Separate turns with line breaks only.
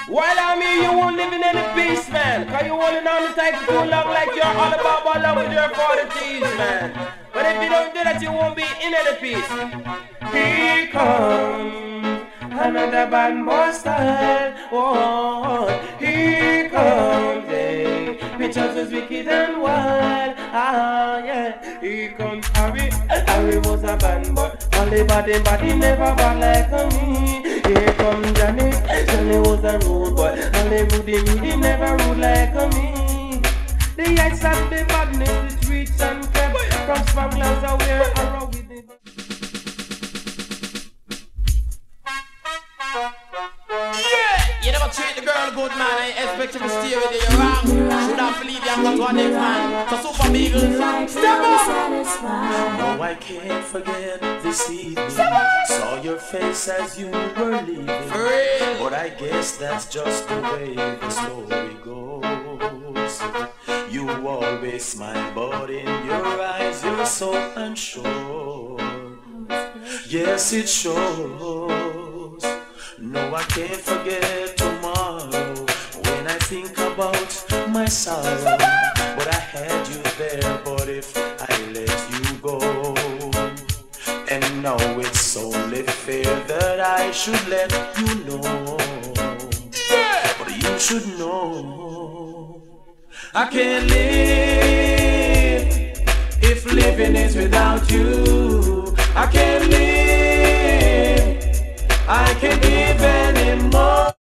While I'm here, you won't live in any peace, man. Cause you holding on the title too long like you're all about love with your 40 man. But if you don't do that, you won't be in any peace. Here comes another bad boy style. Oh, here comes a pictures is wicked and wild. Ah, yeah. Here comes Harry. Harry was a bad boy. Only body never bad like me. Here comes Johnny. Johnny was a rude boy. Only Rudy never rude like me. The ice and the badness, the streets and kept from smugglers aware around with it. You never treat the girl good, man. I expect you to stay with you. You're wrong. Should have believed you and go to our next man. So Super Beagles, step up.
No, I can't forget this evening. Saw your face as you were leaving. But I guess that's just the way the story goes. You always smile, but in your eyes you're so unsure. Yes, it shows. No, I can't forget tomorrow when I think about my sorrow. But I had you there, but if I let you go, and now it's only fair that I should let you know. But you should know I can't live if living is without you. I can't live, I can't give anymore.